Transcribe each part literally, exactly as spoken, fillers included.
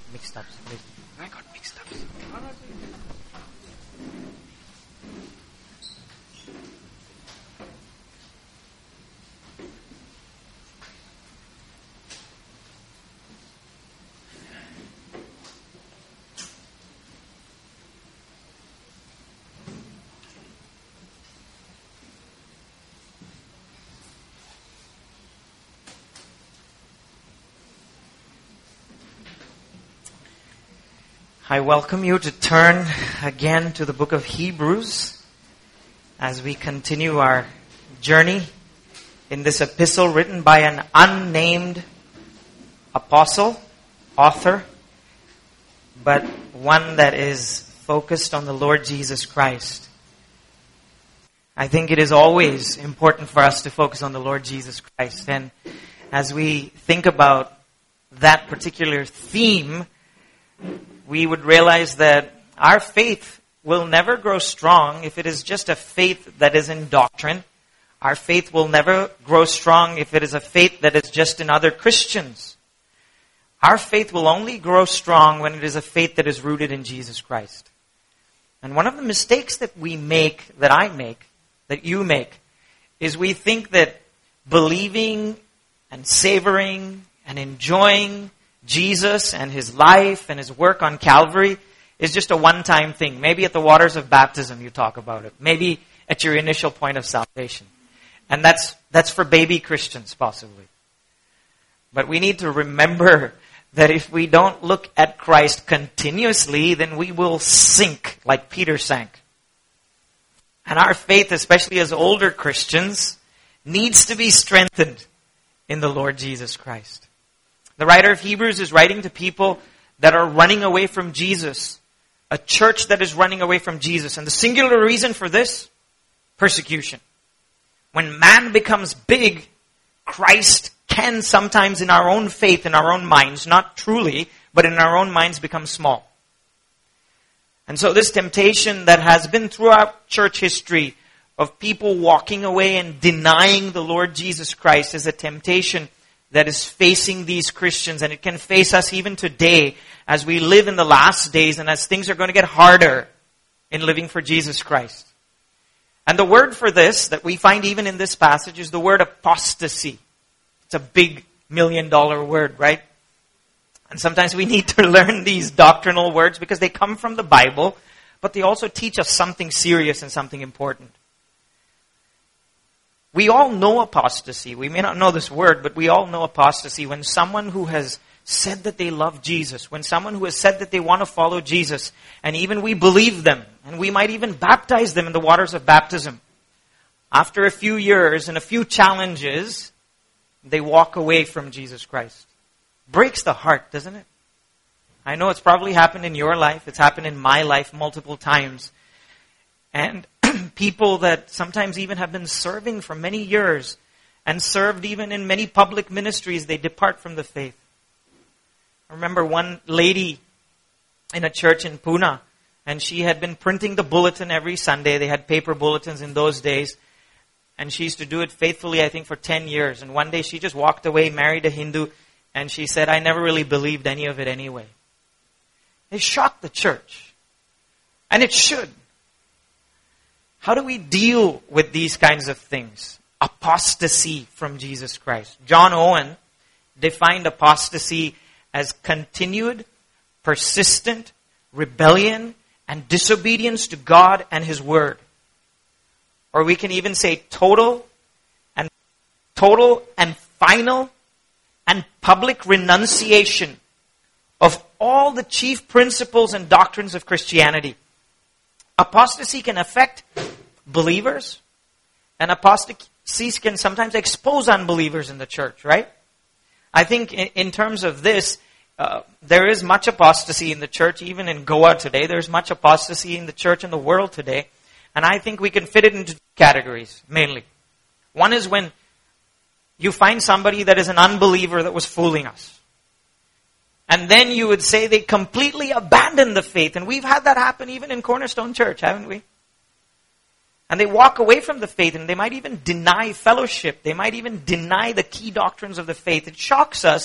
mixed up. I got mixed up. I welcome you to turn again to the book of Hebrews as we continue our journey in this epistle written by an unnamed apostle, author, but one that is focused on the Lord Jesus Christ. I think it is always important for us to focus on the Lord Jesus Christ. And as we think about that particular theme, we would realize that our faith will never grow strong if it is just a faith that is in doctrine. Our faith will never grow strong if it is a faith that is just in other Christians. Our faith will only grow strong when it is a faith that is rooted in Jesus Christ. And one of the mistakes that we make, that I make, that you make, is we think that believing and savoring and enjoying Jesus and His life and His work on Calvary is just a one-time thing. Maybe at the waters of baptism you talk about it. Maybe at your initial point of salvation. And that's that's for baby Christians, possibly. But we need to remember that if we don't look at Christ continuously, then we will sink like Peter sank. And our faith, especially as older Christians, needs to be strengthened in the Lord Jesus Christ. The writer of Hebrews is writing to people that are running away from Jesus. A church that is running away from Jesus. And the singular reason for this? Persecution. When man becomes big, Christ can sometimes in our own faith, in our own minds, not truly, but in our own minds become small. And so this temptation that has been throughout church history of people walking away and denying the Lord Jesus Christ is a temptation that is facing these Christians, and it can face us even today as we live in the last days and as things are going to get harder in living for Jesus Christ. And the word for this that we find even in this passage is the word apostasy. It's a big million dollar word, right? And sometimes we need to learn these doctrinal words because they come from the Bible, but they also teach us something serious and something important. We all know apostasy. We may not know this word, but we all know apostasy. When someone who has said that they love Jesus, when someone who has said that they want to follow Jesus, and even we believe them, and we might even baptize them in the waters of baptism, after a few years and a few challenges, they walk away from Jesus Christ. Breaks the heart, doesn't it? I know it's probably happened in your life. It's happened in my life multiple times. And people that sometimes even have been serving for many years and served even in many public ministries, they depart from the faith. I remember one lady in a church in Pune, and she had been printing the bulletin every Sunday. They had paper bulletins in those days. And she used to do it faithfully, I think, for ten years. And one day she just walked away, married a Hindu, and she said, I never really believed any of it anyway. It shocked the church. And it should. How do we deal with these kinds of things? Apostasy from Jesus Christ. John Owen defined apostasy as continued, persistent rebellion and disobedience to God and His Word. Or we can even say total and total and final and public renunciation of all the chief principles and doctrines of Christianity. Apostasy can affect believers, and apostasy can sometimes expose unbelievers in the church, right? I think in, in terms of this, uh, there is much apostasy in the church, even in Goa today. There's much apostasy in the church in the world today. And I think we can fit it into two categories, mainly. One is when you find somebody that is an unbeliever that was fooling us. And then you would say they completely abandoned the faith. And we've had that happen even in Cornerstone Church, haven't we? And they walk away from the faith, and they might even deny fellowship. They might even deny the key doctrines of the faith. It shocks us,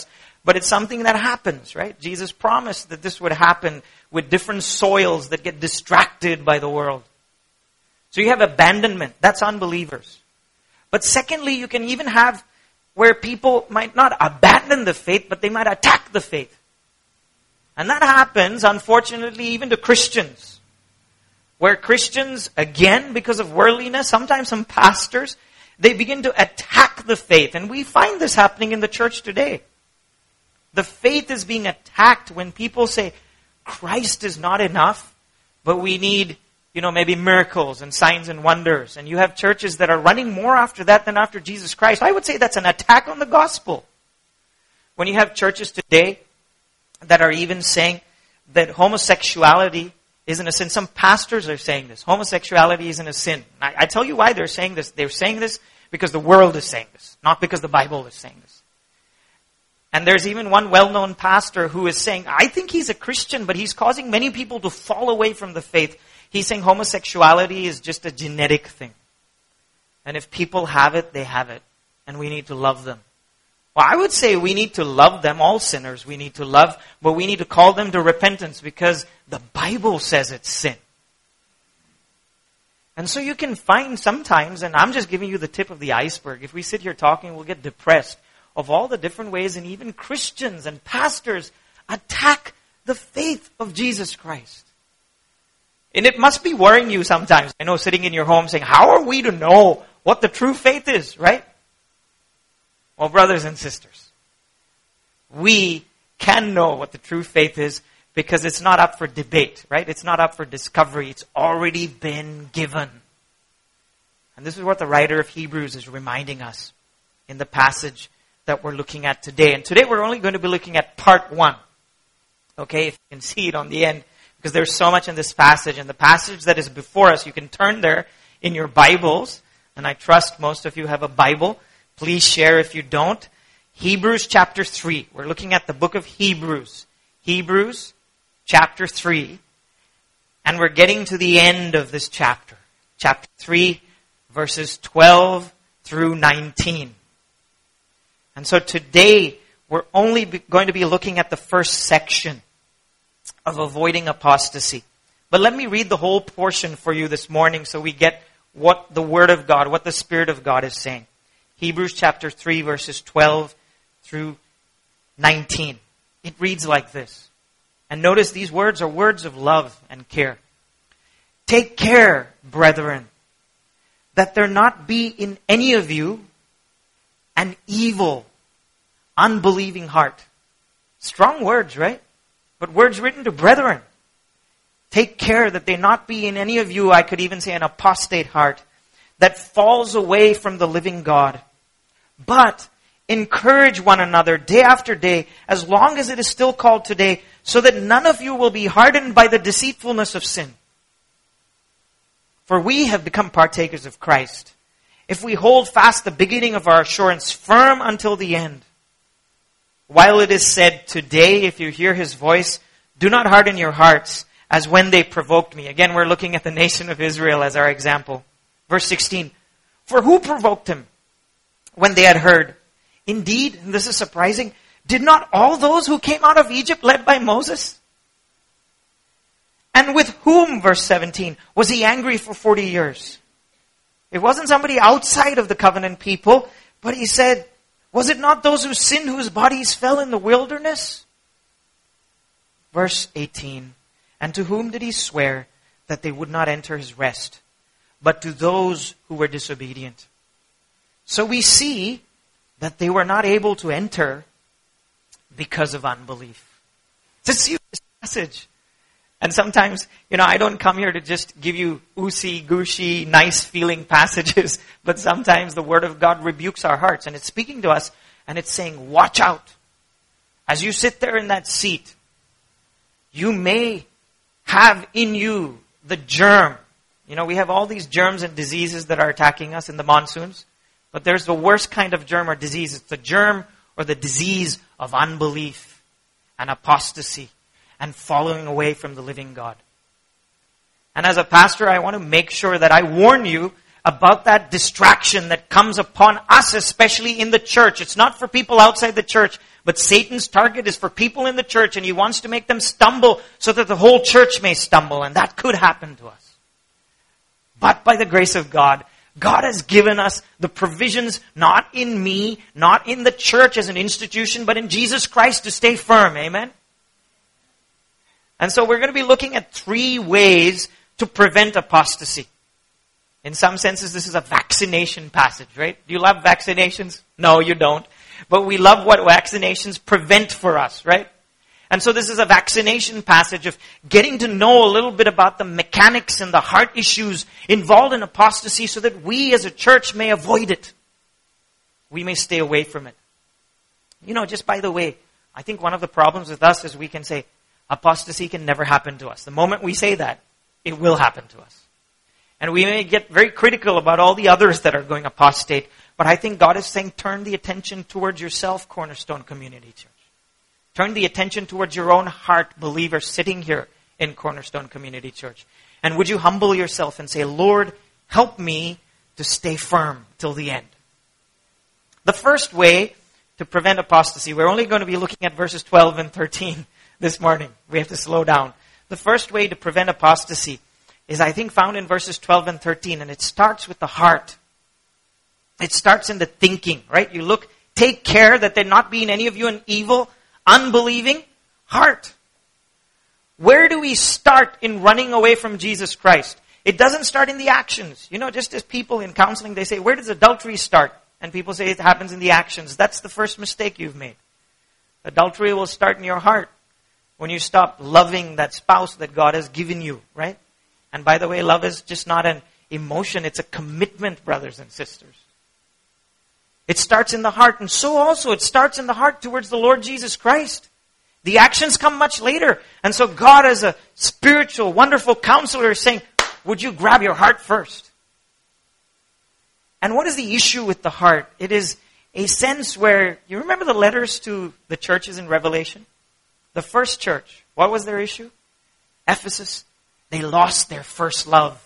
but it's something that happens, right? Jesus promised that this would happen with different soils that get distracted by the world. So you have abandonment. That's unbelievers. But secondly, you can even have where people might not abandon the faith, but they might attack the faith. And that happens, unfortunately, even to Christians. Where Christians, again, because of worldliness, sometimes some pastors, they begin to attack the faith. And we find this happening in the church today. The faith is being attacked when people say, Christ is not enough, but we need, you know, maybe miracles and signs and wonders. And you have churches that are running more after that than after Jesus Christ. I would say that's an attack on the gospel. When you have churches today that are even saying that homosexuality isn't a sin. Some pastors are saying this. Homosexuality isn't a sin. I, I tell you why they're saying this. They're saying this because the world is saying this, not because the Bible is saying this. And there's even one well-known pastor who is saying, I think he's a Christian, but he's causing many people to fall away from the faith. He's saying homosexuality is just a genetic thing. And if people have it, they have it. And we need to love them. Well, I would say we need to love them, all sinners we need to love, but we need to call them to repentance because the Bible says it's sin. And so you can find sometimes, and I'm just giving you the tip of the iceberg. If we sit here talking, we'll get depressed of all the different ways, and even Christians and pastors attack the faith of Jesus Christ. And it must be worrying you sometimes. I know, sitting in your home saying, how are we to know what the true faith is, right? Well, brothers and sisters, we can know what the true faith is because it's not up for debate, right? It's not up for discovery. It's already been given. And this is what the writer of Hebrews is reminding us in the passage that we're looking at today. And today we're only going to be looking at part one. Okay, if you can see it on the end, because there's so much in this passage. And the passage that is before us, you can turn there in your Bibles. And I trust most of you have a Bible. Please share if you don't. Hebrews chapter three. We're looking at the book of Hebrews. Hebrews chapter three. And we're getting to the end of this chapter. Chapter three, verses twelve through nineteen. And so today, we're only going to be looking at the first section of avoiding apostasy. But let me read the whole portion for you this morning so we get what the Word of God, what the Spirit of God is saying. Hebrews chapter three, verses twelve through nineteen. It reads like this. And notice these words are words of love and care. Take care, brethren, that there not be in any of you an evil, unbelieving heart. Strong words, right? But words written to brethren. Take care that there not be in any of you, I could even say an apostate heart, that falls away from the living God. But encourage one another day after day, as long as it is still called today, so that none of you will be hardened by the deceitfulness of sin. For we have become partakers of Christ, if we hold fast the beginning of our assurance firm until the end. While it is said, today, if you hear His voice, do not harden your hearts, as when they provoked me. Again, we're looking at the nation of Israel as our example. Verse sixteen. For who provoked him when they had heard? Indeed, and this is surprising, did not all those who came out of Egypt led by Moses? And with whom, verse seventeen, was he angry for forty years? It wasn't somebody outside of the covenant people, but he said, was it not those who sinned whose bodies fell in the wilderness? Verse eighteen, and to whom did he swear that they would not enter his rest, but to those who were disobedient? So we see that they were not able to enter because of unbelief. It's a serious passage. And sometimes, you know, I don't come here to just give you oosy, gushy, nice feeling passages, but sometimes the Word of God rebukes our hearts, and it's speaking to us, and it's saying, watch out. As you sit there in that seat, you may have in you the germ. You know, we have all these germs and diseases that are attacking us in the monsoons, but there's the worst kind of germ or disease. It's the germ or the disease of unbelief and apostasy and following away from the living God. And as a pastor, I want to make sure that I warn you about that distraction that comes upon us, especially in the church. It's not for people outside the church, but Satan's target is for people in the church, and he wants to make them stumble so that the whole church may stumble, and that could happen to us. But by the grace of God, God has given us the provisions, not in me, not in the church as an institution, but in Jesus Christ to stay firm. Amen? And so we're going to be looking at three ways to prevent apostasy. In some senses, this is a vaccination passage, right? Do you love vaccinations? No, you don't. But we love what vaccinations prevent for us, right? And so this is a vaccination passage of getting to know a little bit about the mechanics and the heart issues involved in apostasy so that we as a church may avoid it. We may stay away from it. You know, just by the way, I think one of the problems with us is we can say, apostasy can never happen to us. The moment we say that, it will happen to us. And we may get very critical about all the others that are going apostate. But I think God is saying, turn the attention towards yourself, Cornerstone Community Church. Turn the attention towards your own heart, believer, sitting here in Cornerstone Community Church. And would you humble yourself and say, Lord, help me to stay firm till the end. The first way to prevent apostasy, we're only going to be looking at verses twelve and thirteen this morning. We have to slow down. The first way to prevent apostasy is, I think, found in verses twelve and thirteen, and it starts with the heart. It starts in the thinking, right? You look, take care that there not be in any of you an evil, unbelieving heart. Where do we start in running away from Jesus Christ? It doesn't start in the actions. You know, just as people in counseling, they say, where does adultery start? And people say it happens in the actions. That's the first mistake you've made. Adultery will start in your heart when you stop loving that spouse that God has given you, right? And by the way, love is just not an emotion. It's a commitment, brothers and sisters. It starts in the heart. And so also it starts in the heart towards the Lord Jesus Christ. The actions come much later. And so God, as a spiritual, wonderful counselor, is saying, would you grab your heart first? And what is the issue with the heart? It is a sense where, you remember the letters to the churches in Revelation? The first church, what was their issue? Ephesus. They lost their first love.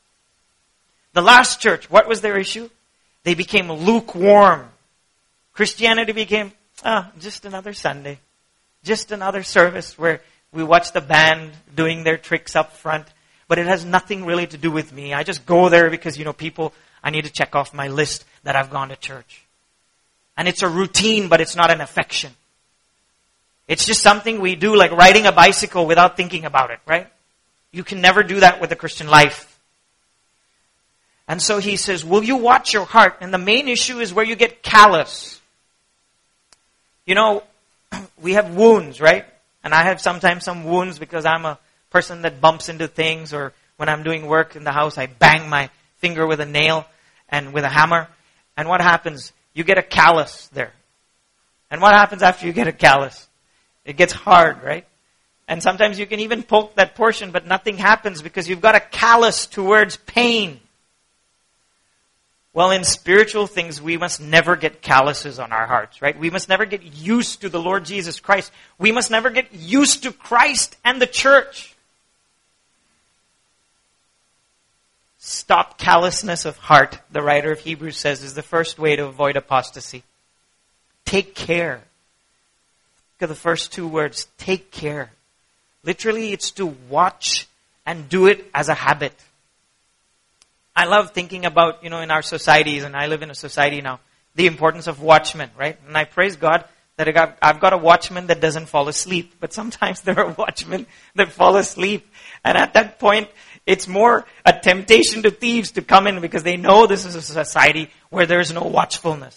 The last church, what was their issue? They became lukewarm. Christianity became, ah, just another Sunday. Just another service where we watch the band doing their tricks up front. But it has nothing really to do with me. I just go there because, you know, people, I need to check off my list that I've gone to church. And it's a routine, but it's not an affection. It's just something we do, like riding a bicycle without thinking about it, right? You can never do that with the Christian life. And so he says, will you watch your heart? And the main issue is where you get callous. You know, we have wounds, right? And I have sometimes some wounds because I'm a person that bumps into things, or when I'm doing work in the house, I bang my finger with a nail and with a hammer. And what happens? You get a callus there. And what happens after you get a callus? It gets hard, right? And sometimes you can even poke that portion, but nothing happens because you've got a callus towards pain. Well, in spiritual things, we must never get calluses on our hearts, right? We must never get used to the Lord Jesus Christ. We must never get used to Christ and the church. Stop callousness of heart, the writer of Hebrews says, is the first way to avoid apostasy. Take care. Look at the first two words, take care. Literally, it's to watch and do it as a habit. I love thinking about, you know, in our societies, and I live in a society now, the importance of watchmen, right? And I praise God that I got, I've got a watchman that doesn't fall asleep. But sometimes there are watchmen that fall asleep. And at that point, it's more a temptation to thieves to come in because they know this is a society where there is no watchfulness.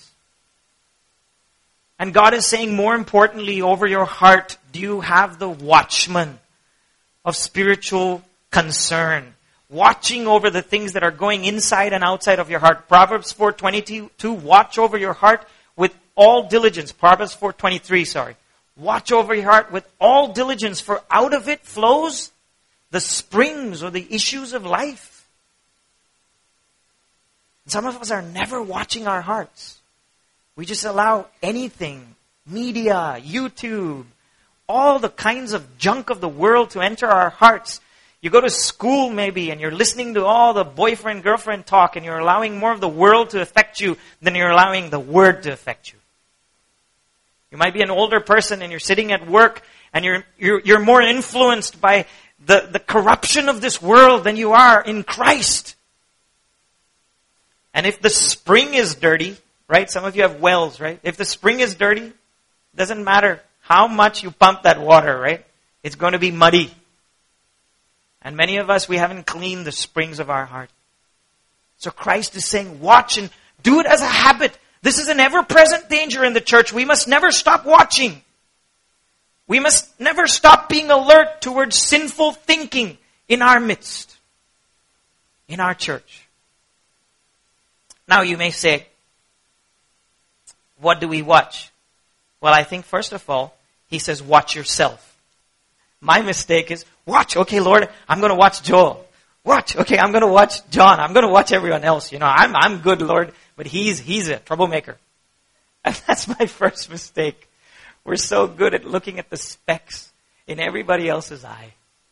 And God is saying, more importantly, over your heart, do you have the watchman of spiritual concern? Watching over the things that are going inside and outside of your heart. Proverbs four twenty-two, watch over your heart with all diligence. Proverbs four twenty-three, sorry. Watch over your heart with all diligence, for out of it flows the springs or the issues of life. And some of us are never watching our hearts. We just allow anything, media, YouTube, all the kinds of junk of the world to enter our hearts. You go to school maybe and you're listening to all the boyfriend-girlfriend talk and you're allowing more of the world to affect you than you're allowing the Word to affect you. You might be an older person and you're sitting at work and you're you're, you're more influenced by the, the corruption of this world than you are in Christ. And if the spring is dirty, right? Some of you have wells, right? If the spring is dirty, doesn't matter how much you pump that water, right? It's going to be muddy. And many of us, we haven't cleaned the springs of our heart. So Christ is saying, watch and do it as a habit. This is an ever-present danger in the church. We must never stop watching. We must never stop being alert towards sinful thinking in our midst, in our church. Now you may say, what do we watch? Well, I think first of all, he says, watch yourself. My mistake is, watch, okay, Lord, I'm going to watch Joel. Watch, okay, I'm going to watch John. I'm going to watch everyone else. You know, I'm I'm good, Lord, but he's he's a troublemaker. And that's my first mistake. We're so good at looking at the specks in everybody else's eye.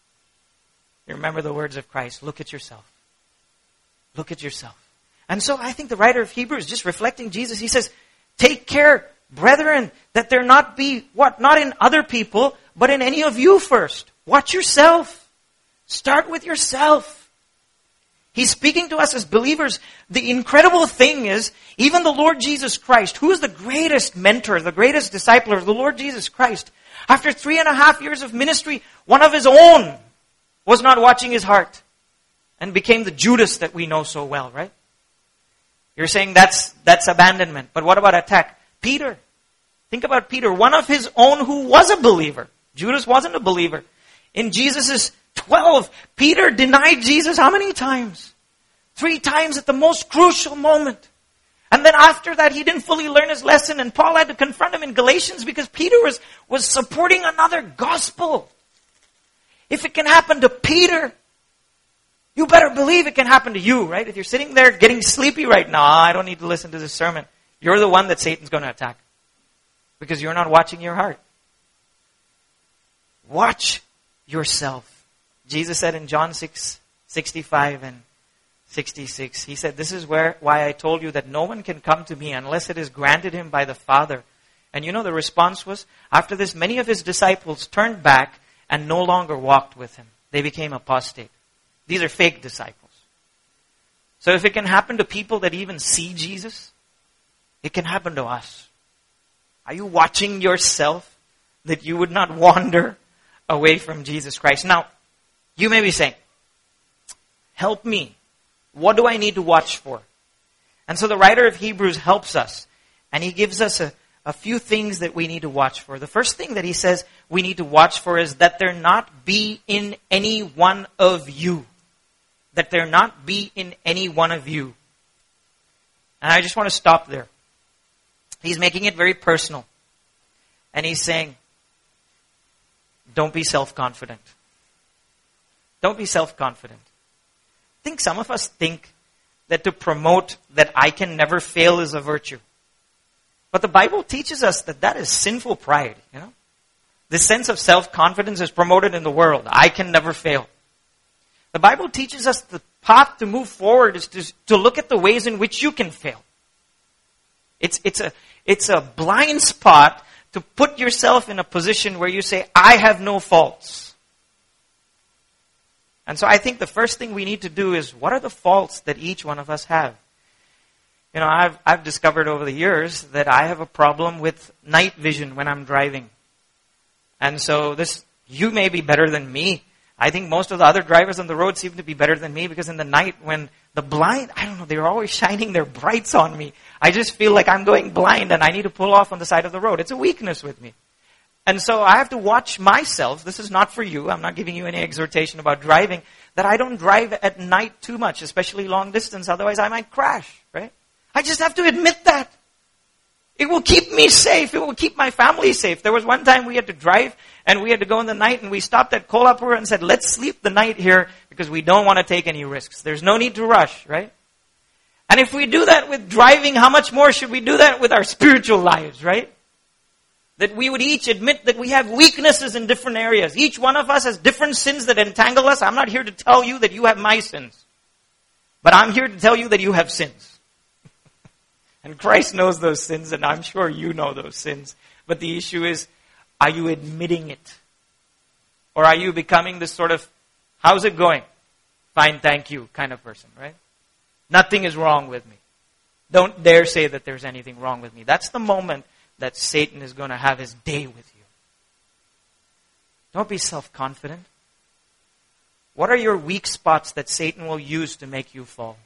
You remember the words of Christ, look at yourself. Look at yourself. And so I think the writer of Hebrews, just reflecting Jesus, he says, take care, brethren, that there not be, what, not in other people, but in any of you first. Watch yourself. Start with yourself. He's speaking to us as believers. The incredible thing is, even the Lord Jesus Christ, who is the greatest mentor, the greatest discipler of the Lord Jesus Christ, after three and a half years of ministry, one of his own was not watching his heart and became the Judas that we know so well, right? You're saying that's that's abandonment. But what about attack? Peter. Think about Peter, one of his own who was a believer. Judas wasn't a believer. In Jesus' twelve, Peter denied Jesus how many times? Three times at the most crucial moment. And then after that, he didn't fully learn his lesson, and Paul had to confront him in Galatians because Peter was, was supporting another gospel. If it can happen to Peter, you better believe it can happen to you, right? If you're sitting there getting sleepy right now, I don't need to listen to this sermon. You're the one that Satan's going to attack. Because you're not watching your heart. Watch yourself. Jesus said in John six, sixty-five and sixty-six, he said, this is where why I told you that no one can come to me unless it is granted him by the Father. And you know the response was, after this, many of his disciples turned back and no longer walked with him. They became apostate. These are fake disciples. So if it can happen to people that even see Jesus, it can happen to us. Are you watching yourself that you would not wander away from Jesus Christ? Now, you may be saying, help me. What do I need to watch for? And so the writer of Hebrews helps us. And he gives us a, a few things that we need to watch for. The first thing that he says we need to watch for is that there not be in any one of you. That there not be in any one of you. And I just want to stop there. He's making it very personal. And he's saying, don't be self-confident. Don't be self-confident. I think some of us think that to promote that I can never fail is a virtue. But the Bible teaches us that that is sinful pride, you know. This sense of self-confidence is promoted in the world. I can never fail. The Bible teaches us the path to move forward is to, to look at the ways in which you can fail. It's, it's a, it's a blind spot to put yourself in a position where you say, I have no faults. And so I think the first thing we need to do is, what are the faults that each one of us have? You know, I've, I've discovered over the years that I have a problem with night vision when I'm driving. And so this, you may be better than me. I think most of the other drivers on the road seem to be better than me because in the night when the blind, I don't know, they're always shining their brights on me. I just feel like I'm going blind and I need to pull off on the side of the road. It's a weakness with me. And so I have to watch myself. This is not for you. I'm not giving you any exhortation about driving. That I don't drive at night too much, especially long distance. Otherwise I might crash, right? I just have to admit that. It will keep me safe. It will keep my family safe. There was one time we had to drive and we had to go in the night and we stopped at Kolhapur and said, let's sleep the night here because we don't want to take any risks. There's no need to rush, right? And if we do that with driving, how much more should we do that with our spiritual lives, right? That we would each admit that we have weaknesses in different areas. Each one of us has different sins that entangle us. I'm not here to tell you that you have my sins. But I'm here to tell you that you have sins. And Christ knows those sins, and I'm sure you know those sins. But the issue is, are you admitting it? Or are you becoming this sort of, how's it going? Fine, thank you kind of person, right? Nothing is wrong with me. Don't dare say that there's anything wrong with me. That's the moment that Satan is going to have his day with you. Don't be self-confident. What are your weak spots that Satan will use to make you fall?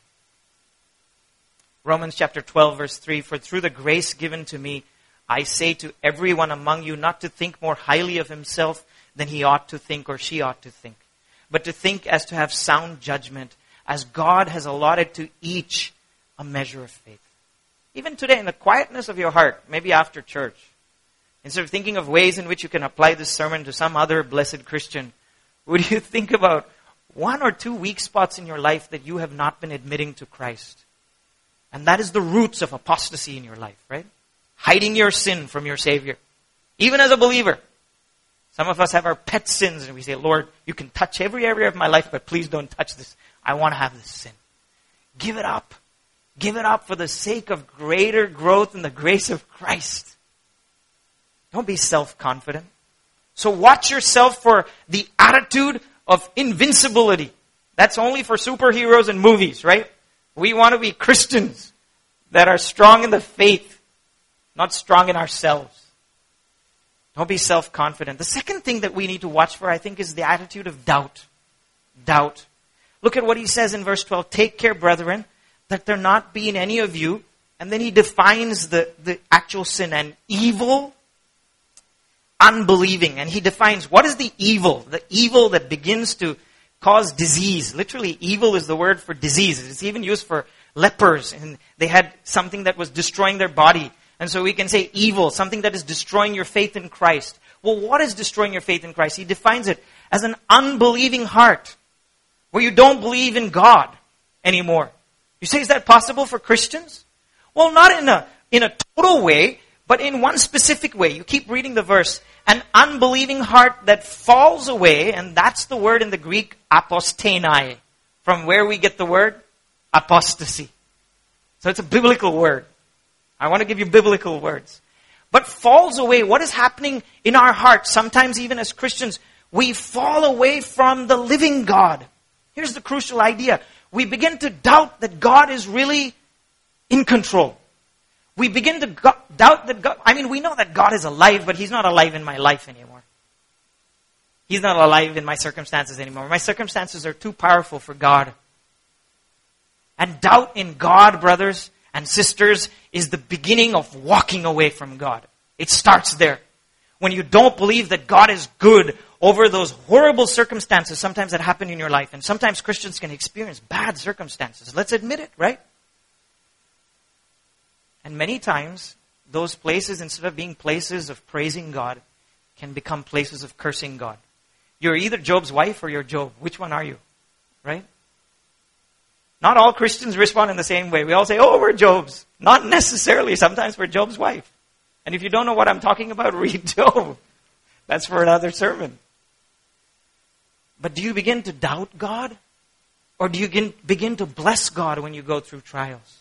Romans chapter twelve verse three, for through the grace given to me, I say to everyone among you not to think more highly of himself than he ought to think or she ought to think, but to think as to have sound judgment, as God has allotted to each a measure of faith. Even today, in the quietness of your heart, maybe after church, instead of thinking of ways in which you can apply this sermon to some other blessed Christian, would you think about one or two weak spots in your life that you have not been admitting to Christ? And that is the roots of apostasy in your life, right? Hiding your sin from your Savior. Even as a believer. Some of us have our pet sins and we say, Lord, you can touch every area of my life, but please don't touch this. I want to have this sin. Give it up. Give it up for the sake of greater growth in the grace of Christ. Don't be self-confident. So watch yourself for the attitude of invincibility. That's only for superheroes and movies, right? We want to be Christians that are strong in the faith, not strong in ourselves. Don't be self-confident. The second thing that we need to watch for, I think, is the attitude of doubt. Doubt. Look at what he says in verse twelve. Take care, brethren, that there not be in any of you. And then he defines the, the actual sin and evil, unbelieving. And he defines what is the evil? The evil that begins to cause disease. Literally, evil is the word for disease. It's even used for lepers. And they had something that was destroying their body. And so we can say evil, something that is destroying your faith in Christ. Well, what is destroying your faith in Christ? He defines it as an unbelieving heart, where you don't believe in God anymore. You say, is that possible for Christians? Well, not in a, in a total way, but in one specific way. You keep reading the verse. An unbelieving heart that falls away, and that's the word in the Greek, apostenai, from where we get the word apostasy. So it's a biblical word. I want to give you biblical words. But falls away, what is happening in our hearts, sometimes even as Christians, we fall away from the living God. Here's the crucial idea. We begin to doubt that God is really in control. We begin to go- doubt that God, I mean, we know that God is alive, but He's not alive in my life anymore. He's not alive in my circumstances anymore. My circumstances are too powerful for God. And doubt in God, brothers and sisters, is the beginning of walking away from God. It starts there. When you don't believe that God is good over those horrible circumstances sometimes that happen in your life. And sometimes Christians can experience bad circumstances. Let's admit it, right? And many times, those places, instead of being places of praising God, can become places of cursing God. You're either Job's wife or you're Job. Which one are you? Right? Not all Christians respond in the same way. We all say, oh, we're Job's. Not necessarily. Sometimes we're Job's wife. And if you don't know what I'm talking about, read Job. That's for another sermon. But do you begin to doubt God? Or do you begin, begin to bless God when you go through trials?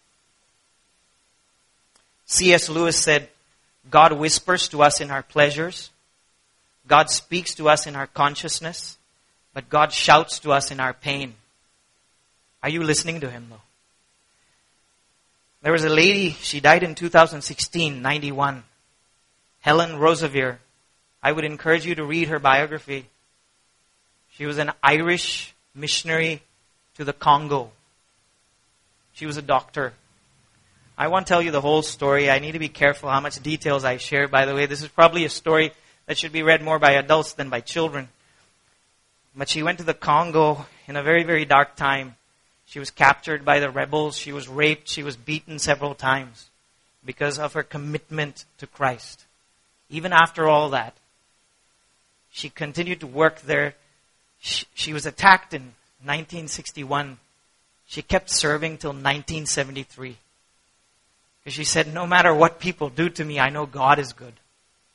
C S Lewis said, God whispers to us in our pleasures. God speaks to us in our consciousness. But God shouts to us in our pain. Are you listening to Him though? There was a lady, she died in two thousand sixteen, ninety-one. Helen Roseveare. I would encourage you to read her biography. She was an Irish missionary to the Congo. She was a doctor. I won't tell you the whole story. I need to be careful how much details I share. By the way, this is probably a story that should be read more by adults than by children. But she went to the Congo in a very, very dark time. She was captured by the rebels. She was raped. She was beaten several times because of her commitment to Christ. Even after all that, she continued to work there. She, she was attacked in nineteen sixty-one. She kept serving till nineteen seventy-three. Because she said, no matter what people do to me, I know God is good.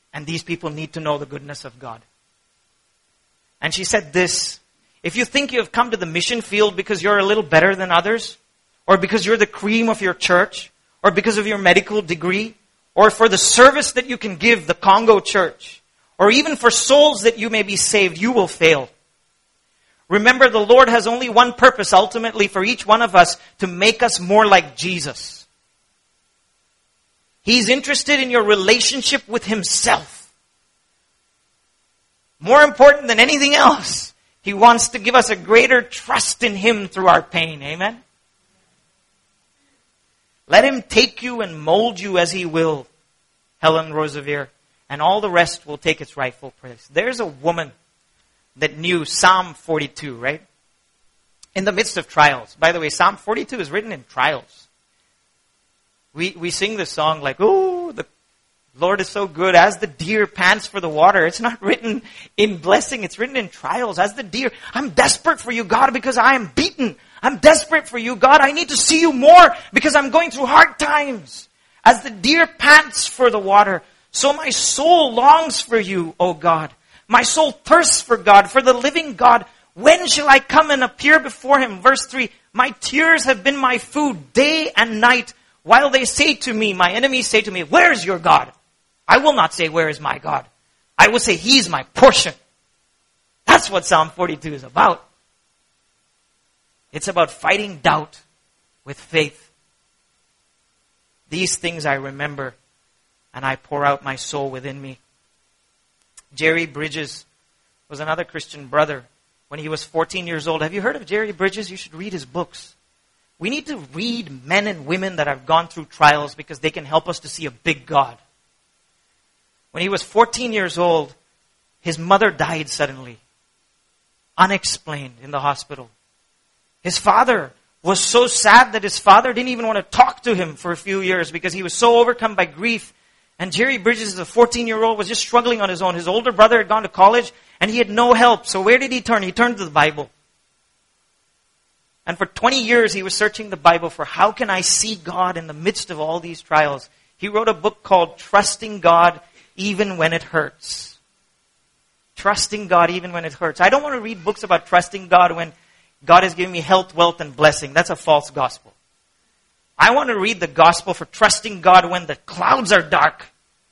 And these people need to know the goodness of God. And she said this, if you think you have come to the mission field because you're a little better than others, or because you're the cream of your church, or because of your medical degree, or for the service that you can give the Congo church, or even for souls that you may be saved, you will fail. Remember, the Lord has only one purpose ultimately for each one of us, to make us more like Jesus. He's interested in your relationship with Himself. More important than anything else, He wants to give us a greater trust in Him through our pain. Amen? Let Him take you and mold you as He will, Helen Roseveare, and all the rest will take its rightful place. There's a woman that knew Psalm forty-two, right? In the midst of trials. By the way, Psalm forty-two is written in trials. We we sing this song like, oh, the Lord is so good, as the deer pants for the water. It's not written in blessing, it's written in trials. As the deer, I'm desperate for you, God, because I am beaten. I'm desperate for you, God. I need to see you more because I'm going through hard times. As the deer pants for the water, so my soul longs for you, O God. My soul thirsts for God, for the living God. When shall I come and appear before Him? Verse three, my tears have been my food day and night, while they say to me, my enemies say to me, where is your God? I will not say, where is my God? I will say, He's my portion. That's what Psalm forty-two is about. It's about fighting doubt with faith. These things I remember, and I pour out my soul within me. Jerry Bridges was another Christian brother when he was fourteen years old. Have you heard of Jerry Bridges? You should read his books. We need to read men and women that have gone through trials because they can help us to see a big God. When he was fourteen years old, his mother died suddenly, unexplained, in the hospital. His father was so sad that his father didn't even want to talk to him for a few years because he was so overcome by grief. And Jerry Bridges, as a fourteen-year-old, was just struggling on his own. His older brother had gone to college and he had no help. So where did he turn? He turned to the Bible. And for twenty years he was searching the Bible for how can I see God in the midst of all these trials. He wrote a book called Trusting God Even When It Hurts. Trusting God even when it hurts. I don't want to read books about trusting God when God has given me health, wealth, and blessing. That's a false gospel. I want to read the gospel for trusting God when the clouds are dark.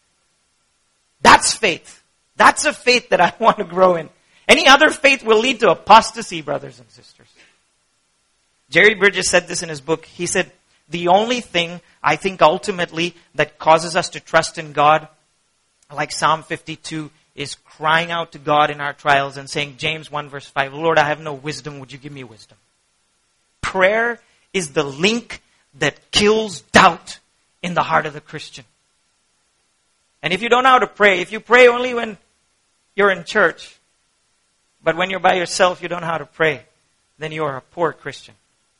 That's faith. That's a faith that I want to grow in. Any other faith will lead to apostasy, brothers and sisters. Jerry Bridges said this in his book. He said, the only thing I think ultimately that causes us to trust in God, like Psalm fifty-two, is crying out to God in our trials and saying, James one verse five, Lord, I have no wisdom. Would you give me wisdom? Prayer is the link that kills doubt in the heart of the Christian. And if you don't know how to pray, if you pray only when you're in church, but when you're by yourself you don't know how to pray, then you are a poor Christian.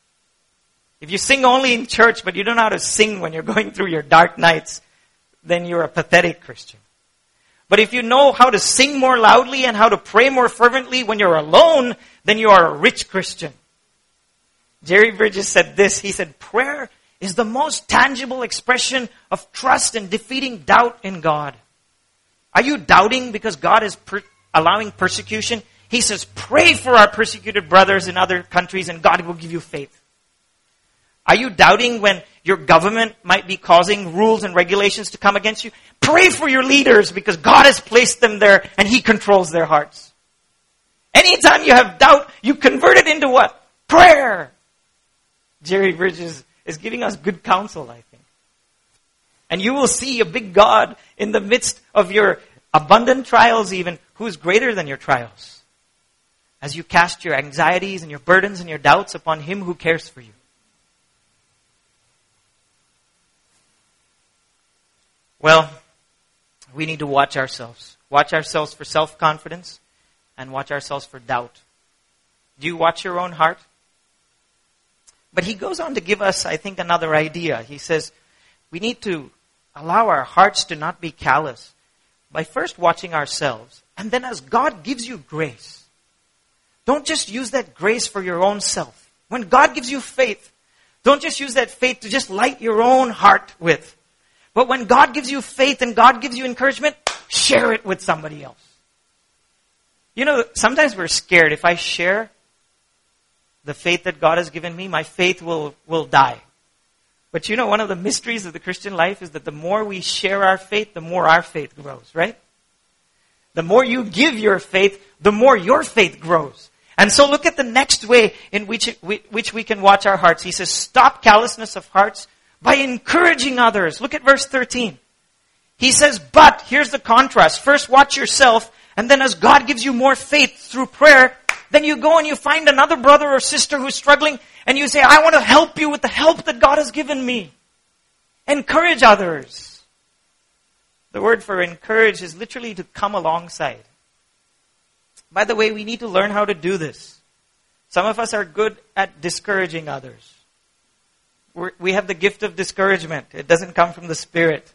If you sing only in church, but you don't know how to sing when you're going through your dark nights, then you're a pathetic Christian. But if you know how to sing more loudly and how to pray more fervently when you're alone, then you are a rich Christian. Jerry Bridges said this. He said, prayer is the most tangible expression of trust and defeating doubt in God. Are you doubting because God is per- allowing persecution? He says, pray for our persecuted brothers in other countries and God will give you faith. Are you doubting when your government might be causing rules and regulations to come against you? Pray for your leaders because God has placed them there and He controls their hearts. Anytime you have doubt, you convert it into what? Prayer. Jerry Bridges is giving us good counsel, I think. And you will see a big God in the midst of your abundant trials even, who is greater than your trials. As you cast your anxieties and your burdens and your doubts upon Him who cares for you. Well, we need to watch ourselves. Watch ourselves for self-confidence and watch ourselves for doubt. Do you watch your own heart? But he goes on to give us, I think, another idea. He says, we need to allow our hearts to not be callous by first watching ourselves. And then as God gives you grace, don't just use that grace for your own self. When God gives you faith, don't just use that faith to just light your own heart with. But when God gives you faith and God gives you encouragement, share it with somebody else. You know, sometimes we're scared. If I share the faith that God has given me, my faith will, will die. But you know, one of the mysteries of the Christian life is that the more we share our faith, the more our faith grows, right? The more you give your faith, the more your faith grows. And so look at the next way in which, it, which we can watch our hearts. He says, stop callousness of hearts by encouraging others. Look at verse thirteen. He says, but, here's the contrast. First watch yourself, and then as God gives you more faith through prayer, then you go and you find another brother or sister who's struggling, and you say, I want to help you with the help that God has given me. Encourage others. The word for encourage is literally to come alongside. By the way, we need to learn how to do this. Some of us are good at discouraging others. We're, we have the gift of discouragement. It doesn't come from the Spirit.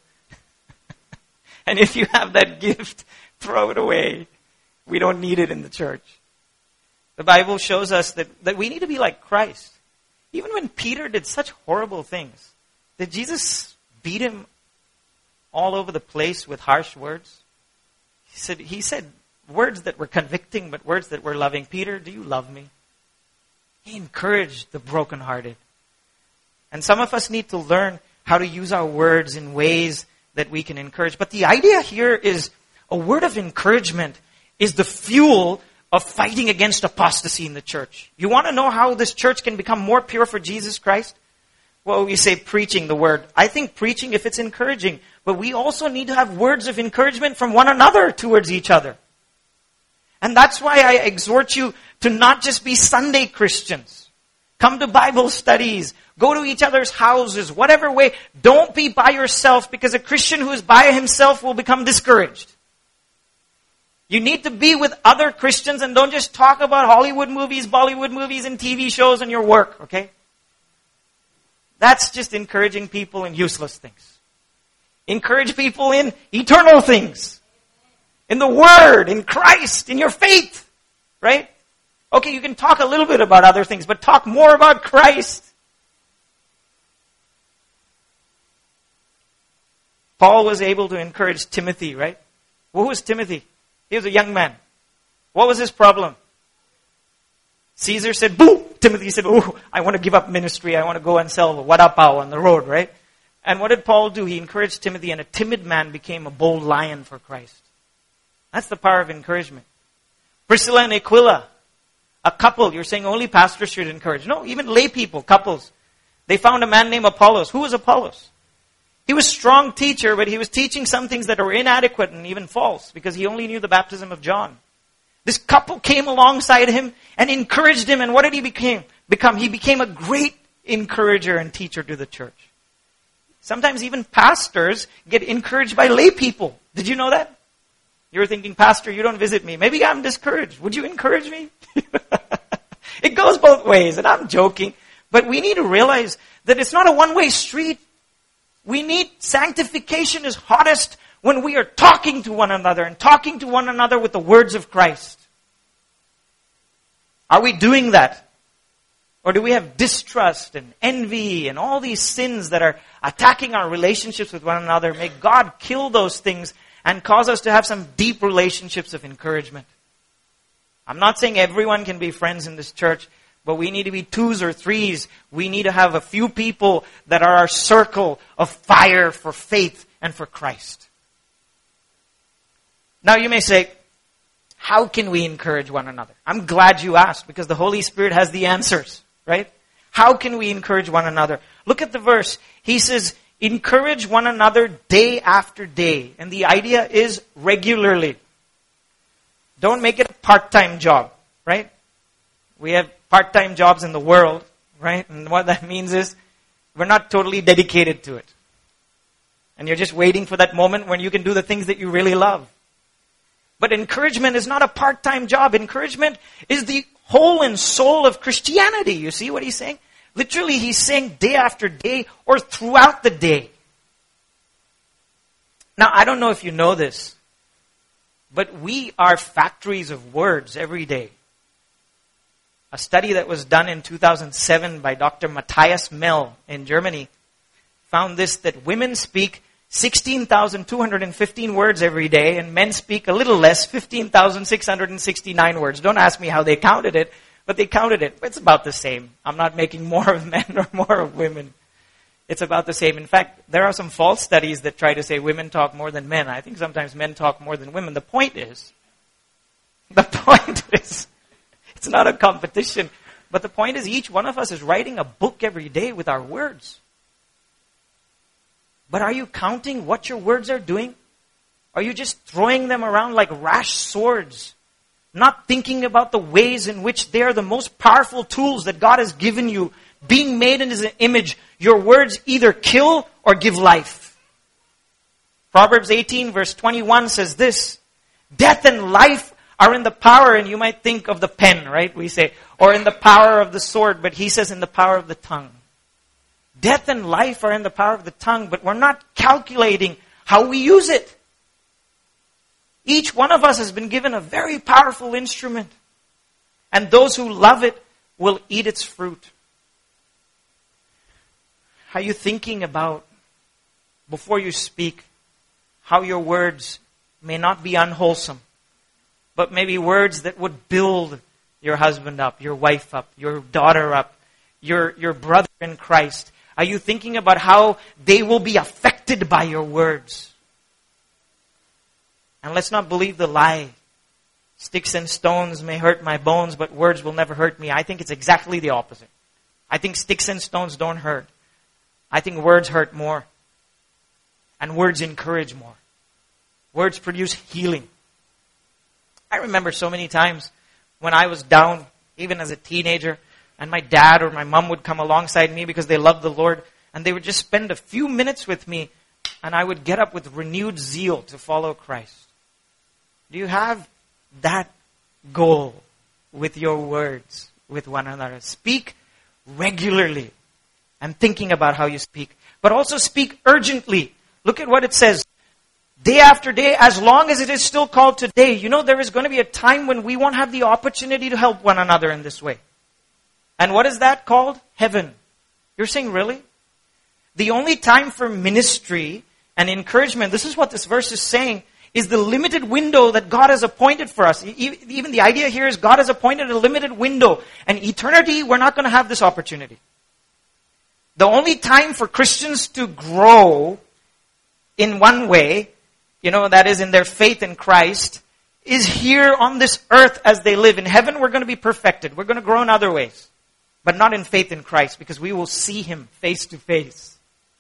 And if you have that gift, throw it away. We don't need it in the church. The Bible shows us that, that we need to be like Christ. Even when Peter did such horrible things, did Jesus beat him all over the place with harsh words? He said, he said words that were convicting, but words that were loving. Peter, do you love me? He encouraged the brokenhearted. And some of us need to learn how to use our words in ways that we can encourage. But the idea here is a word of encouragement is the fuel of fighting against apostasy in the church. You want to know how this church can become more pure for Jesus Christ? Well, we say preaching the word. I think preaching if it's encouraging. But we also need to have words of encouragement from one another towards each other. And that's why I exhort you to not just be Sunday Christians. Come to Bible studies. Go to each other's houses. Whatever way. Don't be by yourself, because a Christian who is by himself will become discouraged. You need to be with other Christians and don't just talk about Hollywood movies, Bollywood movies, and T V shows and your work, okay? That's just encouraging people in useless things. Encourage people in eternal things. In the Word, in Christ, in your faith, right? Okay, you can talk a little bit about other things, but talk more about Christ. Paul was able to encourage Timothy, right? Who was Timothy? He was a young man. What was his problem? Caesar said, boo! Timothy said, oh, I want to give up ministry. I want to go and sell vada pav on the road, right? And what did Paul do? He encouraged Timothy, and a timid man became a bold lion for Christ. That's the power of encouragement. Priscilla and Aquila, a couple. You're saying only pastors should encourage. No, even lay people, couples. They found a man named Apollos. Who was Apollos? He was a strong teacher, but he was teaching some things that were inadequate and even false, because he only knew the baptism of John. This couple came alongside him and encouraged him, and what did he became, become? He became a great encourager and teacher to the church. Sometimes even pastors get encouraged by lay people. Did you know that? You were thinking, Pastor, you don't visit me. Maybe I'm discouraged. Would you encourage me? It goes both ways, and I'm joking. But we need to realize that it's not a one-way street. We need sanctification is hottest when we are talking to one another and talking to one another with the words of Christ. Are we doing that? Or do we have distrust and envy and all these sins that are attacking our relationships with one another? May God kill those things and cause us to have some deep relationships of encouragement. I'm not saying everyone can be friends in this church, but we need to be twos or threes. We need to have a few people that are our circle of fire for faith and for Christ. Now you may say, how can we encourage one another? I'm glad you asked, because the Holy Spirit has the answers, right? How can we encourage one another? Look at the verse. He says, encourage one another day after day. And the idea is regularly. Don't make it a part-time job, right? We have part-time jobs in the world, right? And what that means is we're not totally dedicated to it. And you're just waiting for that moment when you can do the things that you really love. But encouragement is not a part-time job. Encouragement is the whole and soul of Christianity. You see what he's saying? Literally, he's saying day after day or throughout the day. Now, I don't know if you know this, but we are factories of words every day. A study that was done in two thousand seven by Doctor Matthias Mell in Germany found this, that women speak sixteen thousand two hundred fifteen words every day, and men speak a little less, fifteen thousand six hundred sixty-nine words. Don't ask me how they counted it, but they counted it. It's about the same. I'm not making more of men or more of women. It's about the same. In fact, there are some false studies that try to say women talk more than men. I think sometimes men talk more than women. The point is, the point is, it's not a competition, but the point is each one of us is writing a book every day with our words. But are you counting what your words are doing? Are you just throwing them around like rash swords? Not thinking about the ways in which they are the most powerful tools that God has given you. Being made in His image, your words either kill or give life. Proverbs eighteen verse twenty-one says this, death and life are in the power, and you might think of the pen, right? We say, or in the power of the sword, but he says in the power of the tongue. Death and life are in the power of the tongue, but we're not calculating how we use it. Each one of us has been given a very powerful instrument, and those who love it will eat its fruit. Are you thinking about, before you speak, how your words may not be unwholesome, but maybe words that would build your husband up, your wife up, your daughter up, your, your brother in Christ? Are you thinking about how they will be affected by your words? And let's not believe the lie. Sticks and stones may hurt my bones, but words will never hurt me. I think it's exactly the opposite. I think sticks and stones don't hurt. I think words hurt more. And words encourage more. Words produce healing. I remember so many times when I was down, even as a teenager, and my dad or my mom would come alongside me because they loved the Lord, and they would just spend a few minutes with me, and I would get up with renewed zeal to follow Christ. Do you have that goal with your words with one another? Speak regularly and thinking about how you speak. But also speak urgently. Look at what it says. Day after day, as long as it is still called today. You know, there is going to be a time when we won't have the opportunity to help one another in this way. And what is that called? Heaven. You're saying, really? The only time for ministry and encouragement, this is what this verse is saying, is the limited window that God has appointed for us. Even the idea here is God has appointed a limited window. And eternity, we're not going to have this opportunity. The only time for Christians to grow in one way, you know, that is in their faith in Christ, is here on this earth as they live. In heaven, we're going to be perfected. We're going to grow in other ways. But not in faith in Christ, because we will see Him face to face.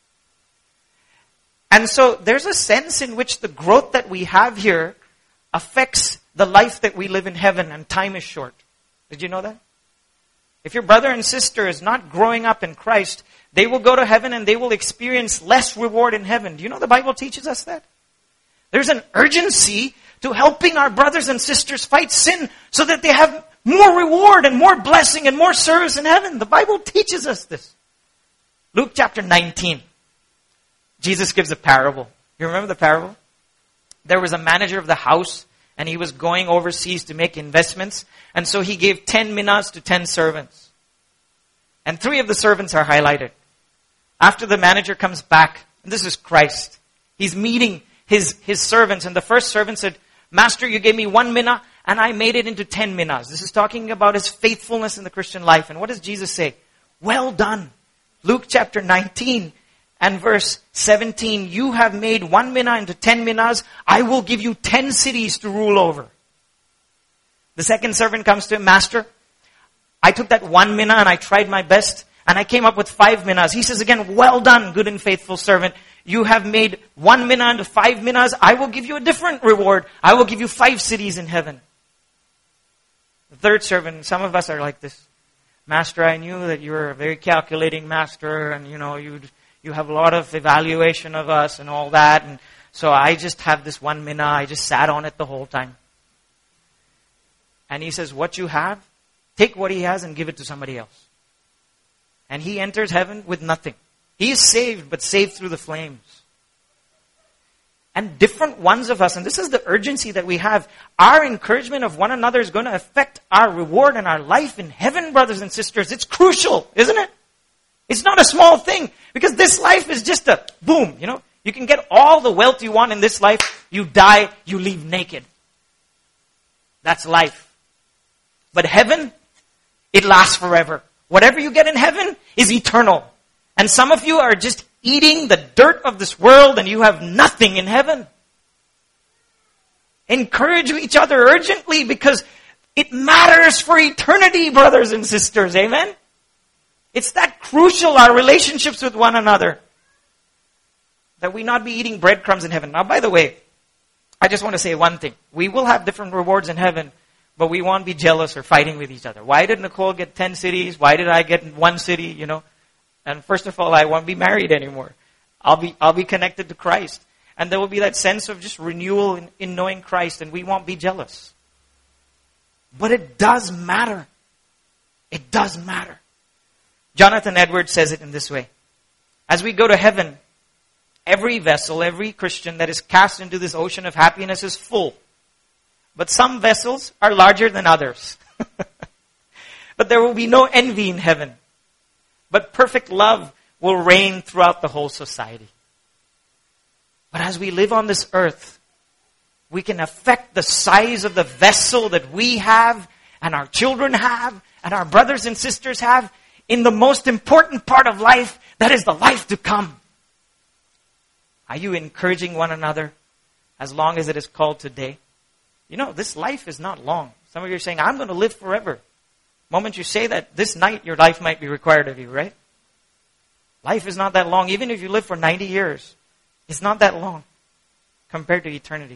And so there's a sense in which the growth that we have here affects the life that we live in heaven, and time is short. Did you know that? If your brother and sister is not growing up in Christ, they will go to heaven and they will experience less reward in heaven. Do you know the Bible teaches us that? There's an urgency to helping our brothers and sisters fight sin so that they have more reward and more blessing and more service in heaven. The Bible teaches us this. Luke chapter nineteen. Jesus gives a parable. You remember the parable? There was a manager of the house, and he was going overseas to make investments. And so he gave ten minas to ten servants. And three of the servants are highlighted. After the manager comes back, and this is Christ, he's meeting his, his servants. And the first servant said, Master, you gave me one mina, and I made it into ten minas. This is talking about his faithfulness in the Christian life. And what does Jesus say? Well done. Luke chapter nineteen and verse seventeen. You have made one mina into ten minas. I will give you ten cities to rule over. The second servant comes to him, Master, I took that one mina and I tried my best and I came up with five minas. He says again, well done, good and faithful servant. You have made one mina into five minas. I will give you a different reward. I will give you five cities in heaven. The third servant, some of us are like this. Master, I knew that you were a very calculating master, and you know, you you have a lot of evaluation of us and all that, and so I just have this one mina. I just sat on it the whole time. And he says, what you have, take what he has and give it to somebody else. And he enters heaven with nothing. He is saved, but saved through the flames. And different ones of us, and this is the urgency that we have, our encouragement of one another is going to affect our reward and our life in heaven, brothers and sisters. It's crucial, isn't it? It's not a small thing, because this life is just a boom, you know. You can get all the wealth you want in this life. You die, you leave naked. That's life. But heaven, it lasts forever. Whatever you get in heaven is eternal. And some of you are just eating the dirt of this world and you have nothing in heaven. Encourage each other urgently because it matters for eternity, brothers and sisters. Amen? It's that crucial, our relationships with one another, that we not be eating breadcrumbs in heaven. Now, by the way, I just want to say one thing. We will have different rewards in heaven, but we won't be jealous or fighting with each other. Why did Nicole get ten cities? Why did I get one city? You know, and first of all, I won't be married anymore. I'll be I'll be connected to Christ, and there will be that sense of just renewal in, in knowing Christ, and we won't be jealous. But it does matter. It does matter. Jonathan Edwards says it in this way: as we go to heaven, every vessel, every Christian that is cast into this ocean of happiness is full. But some vessels are larger than others. But there will be no envy in heaven. But perfect love will reign throughout the whole society. But as we live on this earth, we can affect the size of the vessel that we have, and our children have, and our brothers and sisters have, in the most important part of life, that is the life to come. Are you encouraging one another as long as it is called today? You know, this life is not long. Some of you are saying, I'm going to live forever. The moment you say that, this night your life might be required of you, right? Life is not that long. Even if you live for ninety years, it's not that long compared to eternity.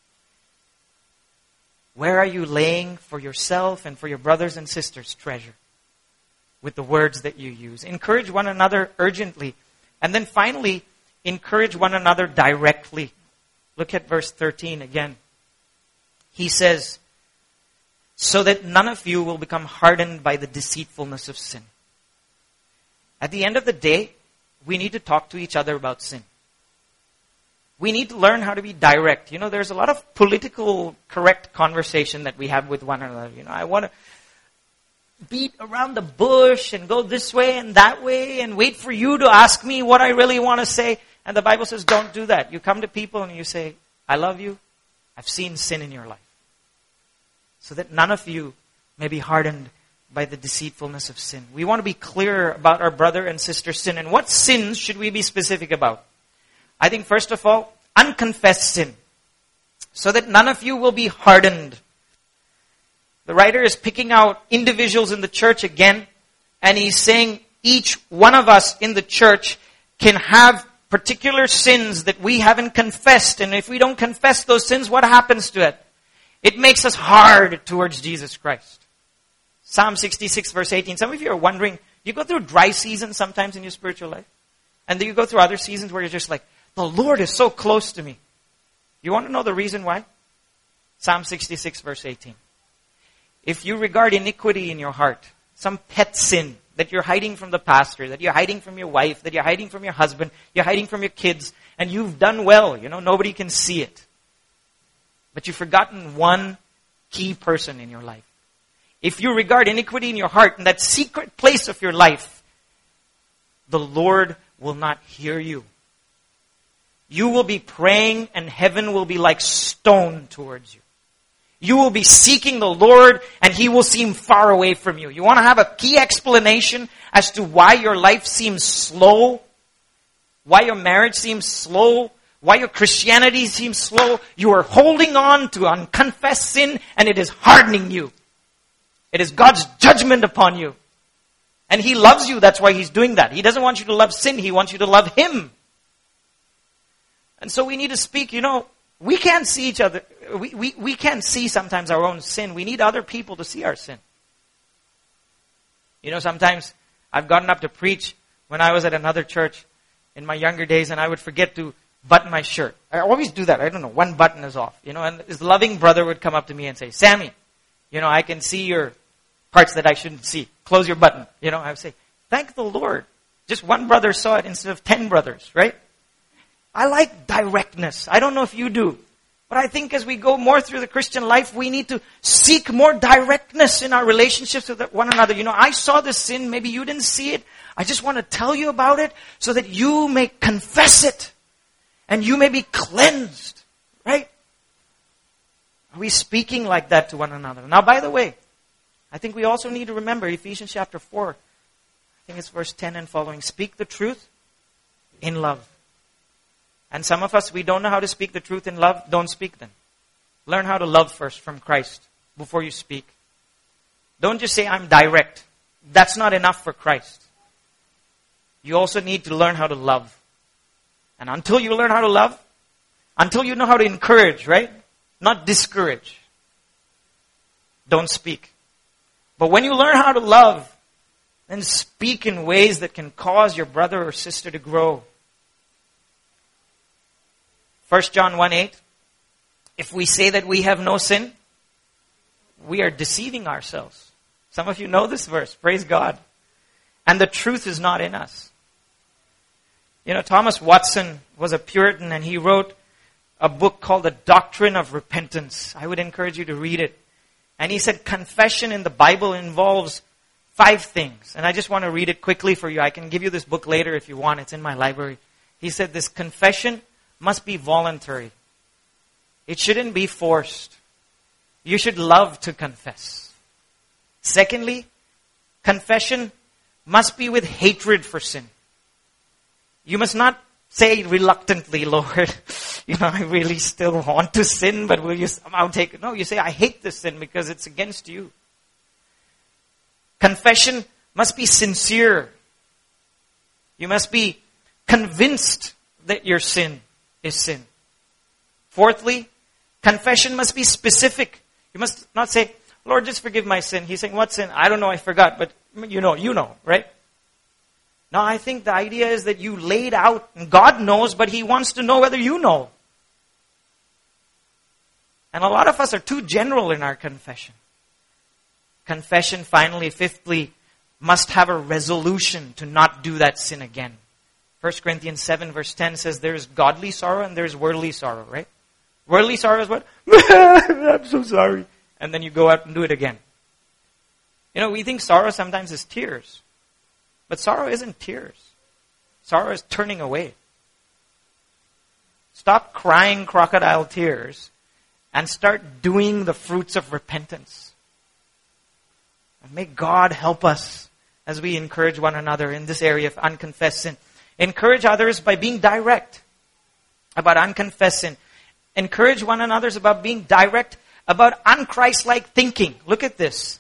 Where are you laying for yourself and for your brothers and sisters treasure? With the words that you use. Encourage one another urgently. And then finally, encourage one another directly. Look at verse thirteen again. He says, so that none of you will become hardened by the deceitfulness of sin. At the end of the day, we need to talk to each other about sin. We need to learn how to be direct. You know, there's a lot of political correct conversation that we have with one another. You know, I want to beat around the bush and go this way and that way and wait for you to ask me what I really want to say. And the Bible says, don't do that. You come to people and you say, I love you. I've seen sin in your life. So that none of you may be hardened by the deceitfulness of sin. We want to be clear about our brother and sister sin. And what sins should we be specific about? I think first of all, unconfessed sin. So that none of you will be hardened. The writer is picking out individuals in the church again. And he's saying each one of us in the church can have particular sins that we haven't confessed. And if we don't confess those sins, what happens to it? It makes us hard towards Jesus Christ. Psalm sixty-six verse eighteen. Some of you are wondering, you go through dry seasons sometimes in your spiritual life? And then you go through other seasons where you're just like, the Lord is so close to me. You want to know the reason why? Psalm sixty-six verse eighteen. If you regard iniquity in your heart, some pet sin that you're hiding from the pastor, that you're hiding from your wife, that you're hiding from your husband, you're hiding from your kids, and you've done well, you know, nobody can see it. But you've forgotten one key person in your life. If you regard iniquity in your heart, in that secret place of your life, the Lord will not hear you. You will be praying and heaven will be like stone towards you. You will be seeking the Lord and He will seem far away from you. You want to have a key explanation as to why your life seems slow? Why your marriage seems slow? Why your Christianity seems slow? You are holding on to unconfessed sin and it is hardening you. It is God's judgment upon you. And He loves you, that's why He's doing that. He doesn't want you to love sin, He wants you to love Him. And so we need to speak, you know, we can't see each other. We, we, we can't see sometimes our own sin. We need other people to see our sin. You know, sometimes I've gotten up to preach when I was at another church in my younger days and I would forget to button my shirt. I always do that. I don't know. One button is off. You know, and this loving brother would come up to me and say, Sammy, you know, I can see your parts that I shouldn't see. Close your button. You know, I would say, thank the Lord. Just one brother saw it instead of ten brothers, right? I like directness. I don't know if you do. But I think as we go more through the Christian life, we need to seek more directness in our relationships with one another. You know, I saw this sin. Maybe you didn't see it. I just want to tell you about it so that you may confess it. and you may be cleansed. Right? Are we speaking like that to one another? Now, by the way, I think we also need to remember Ephesians chapter four. I think it's verse ten and following. Speak the truth in love. And some of us, we don't know how to speak the truth in love. Don't speak then. Learn how to love first from Christ before you speak. Don't just say, I'm direct. That's not enough for Christ. You also need to learn how to love. And until you learn how to love, until you know how to encourage, right? Not discourage. Don't speak. But when you learn how to love, then speak in ways that can cause your brother or sister to grow. First John one eight. If we say that we have no sin, we are deceiving ourselves. Some of you know this verse. Praise God. And the truth is not in us. You know, Thomas Watson was a Puritan and he wrote a book called The Doctrine of Repentance. I would encourage you to read it. And he said confession in the Bible involves five things. And I just want to read it quickly for you. I can give you this book later if you want. It's in my library. He said this confession must be voluntary. It shouldn't be forced. You should love to confess. Secondly, confession must be with hatred for sin. You must not say reluctantly, Lord, you know, I really still want to sin, but will you somehow take it? No, you say, I hate this sin because it's against you. Confession must be sincere. You must be convinced that your sin is sin. Fourthly, confession must be specific. You must not say, Lord, just forgive my sin. He's saying, what sin? I don't know, I forgot, but you know, you know, right? Now, I think the idea is that you laid out, and God knows, but He wants to know whether you know. And a lot of us are too general in our confession. Confession, finally, fifthly, must have a resolution to not do that sin again. First Corinthians seven verse ten says there is godly sorrow and there is worldly sorrow, right? Worldly sorrow is what? I'm so sorry. And then you go out and do it again. You know, we think sorrow sometimes is tears. But sorrow isn't tears. Sorrow is turning away. Stop crying crocodile tears and start doing the fruits of repentance. And may God help us as we encourage one another in this area of unconfessed sin. Encourage others by being direct about unconfessed sin. Encourage one another about being direct about unchrist-like thinking. Look at this.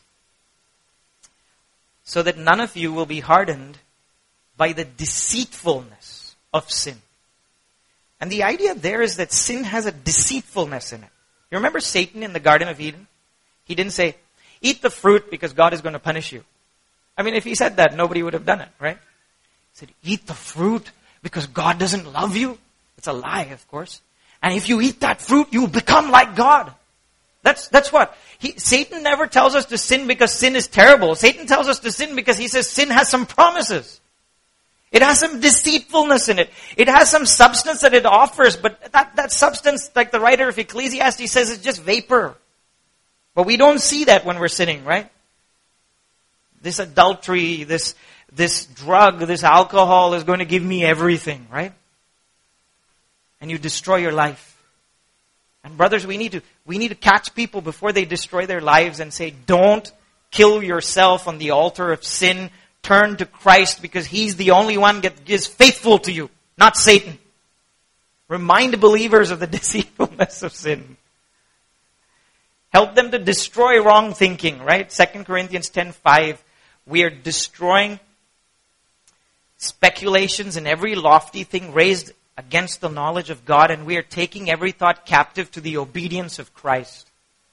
So that none of you will be hardened by the deceitfulness of sin. And the idea there is that sin has a deceitfulness in it. You remember Satan in the Garden of Eden? He didn't say, eat the fruit because God is going to punish you. I mean, if he said that, nobody would have done it, right? He said, eat the fruit because God doesn't love you. It's a lie, of course. And if you eat that fruit, you will become like God. That's that's what. He, Satan never tells us to sin because sin is terrible. Satan tells us to sin because he says sin has some promises. It has some deceitfulness in it. It has some substance that it offers, but that, that substance, like the writer of Ecclesiastes says, is just vapor. But we don't see that when we're sinning, right? This adultery, this, this drug, this alcohol is going to give me everything, right? And you destroy your life. And brothers, we need to we need to catch people before they destroy their lives and say, don't kill yourself on the altar of sin. Turn to Christ because He's the only one that is faithful to you, not Satan. Remind believers of the deceitfulness of sin. Help them to destroy wrong thinking, right? Second Corinthians ten five. We are destroying speculations and every lofty thing raised against the knowledge of God, and we are taking every thought captive to the obedience of Christ.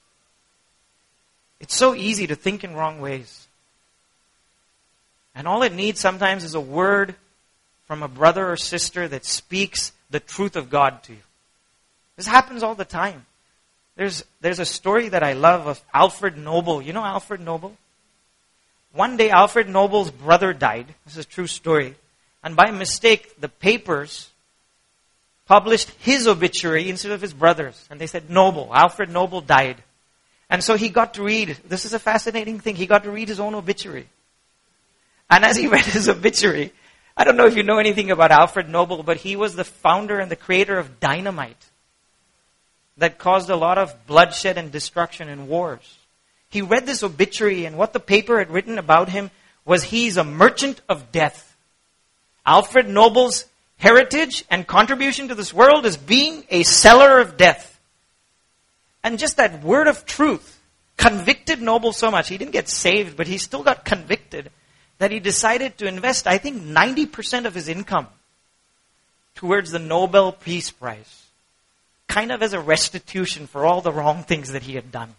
It's so easy to think in wrong ways. And all it needs sometimes is a word from a brother or sister that speaks the truth of God to you. This happens all the time. There's, there's a story that I love of Alfred Noble. You know Alfred Noble? One day Alfred Noble's brother died. This is a true story. And by mistake, the papers published his obituary instead of his brother's. And they said, Noble, Alfred Noble died. And so he got to read, this is a fascinating thing, he got to read his own obituary. And as he read his obituary, I don't know if you know anything about Alfred Nobel, but he was the founder and the creator of dynamite that caused a lot of bloodshed and destruction in wars. He read this obituary, and what the paper had written about him was he's a merchant of death. Alfred Nobel's heritage and contribution to this world is being a seller of death. And just that word of truth convicted Nobel so much. He didn't get saved, but he still got convicted that he decided to invest, I think, ninety percent of his income towards the Nobel Peace Prize. Kind of as a restitution for all the wrong things that he had done.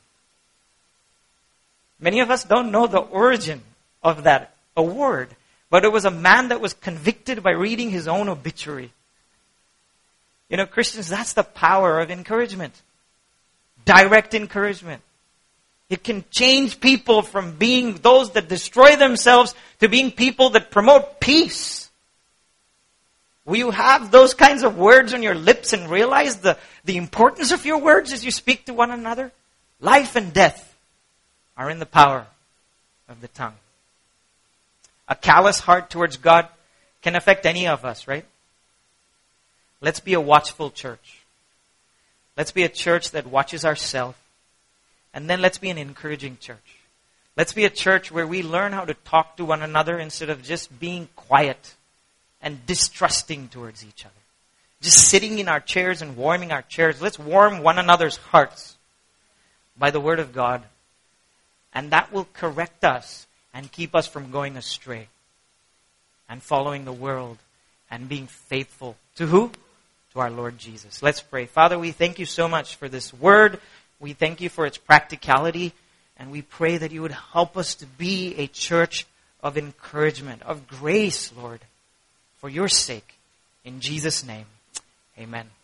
Many of us don't know the origin of that award, but it was a man that was convicted by reading his own obituary. You know, Christians, that's the power of encouragement. Direct encouragement. It can change people from being those that destroy themselves to being people that promote peace. Will you have those kinds of words on your lips and realize the, the importance of your words as you speak to one another? Life and death are in the power of the tongue. A callous heart towards God can affect any of us, right? Let's be a watchful church. Let's be a church that watches ourselves. And then let's be an encouraging church. Let's be a church where we learn how to talk to one another instead of just being quiet and distrusting towards each other. Just sitting in our chairs and warming our chairs. Let's warm one another's hearts by the Word of God. And that will correct us and keep us from going astray and following the world and being faithful to who? To our Lord Jesus. Let's pray. Father, we thank you so much for this word. We thank you for its practicality. And we pray that you would help us to be a church of encouragement, of grace, Lord, for your sake. In Jesus' name, amen.